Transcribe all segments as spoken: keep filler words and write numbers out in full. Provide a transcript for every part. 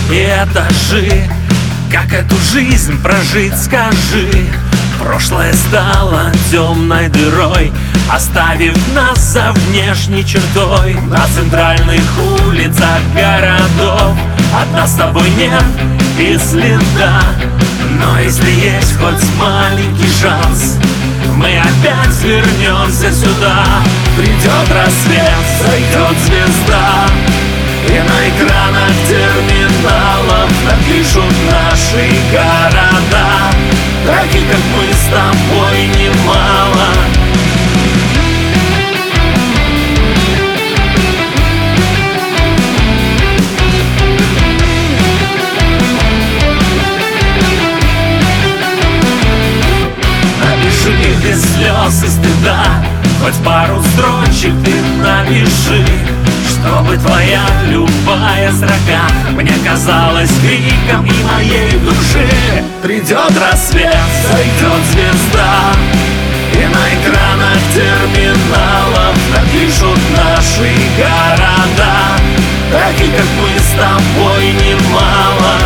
и этажи. Как эту жизнь прожить, скажи? Прошлое стало темной дырой, оставив нас за внешней чертой. На центральных улицах городов от нас с тобой нет и следа. Но если есть хоть маленький шанс, мы опять вернемся сюда. Придет рассвет, зайдет звезда, и на экранах терминалов напишут наши города. Таких, как мы с тобой, немало. Напиши без слез и стыда, хоть пару строчек ты напиши, чтобы твоя любая строка мне казалась криком и моей души. Придет рассвет, зайдет звезда, и на экранах терминалов напишут наши города. Таких, как мы с тобой, немало.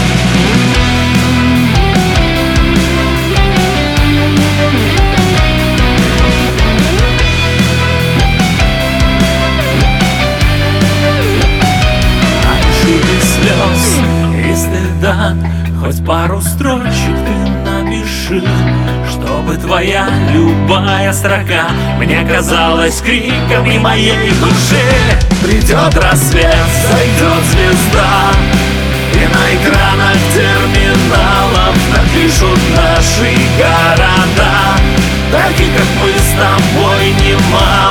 И стыда, хоть пару строчек ты напиши, чтобы твоя любая строка мне казалась криком и моей души. Придет рассвет, зайдет звезда, и на экранах терминалов напишут наши города. Таких, как мы с тобой, немало.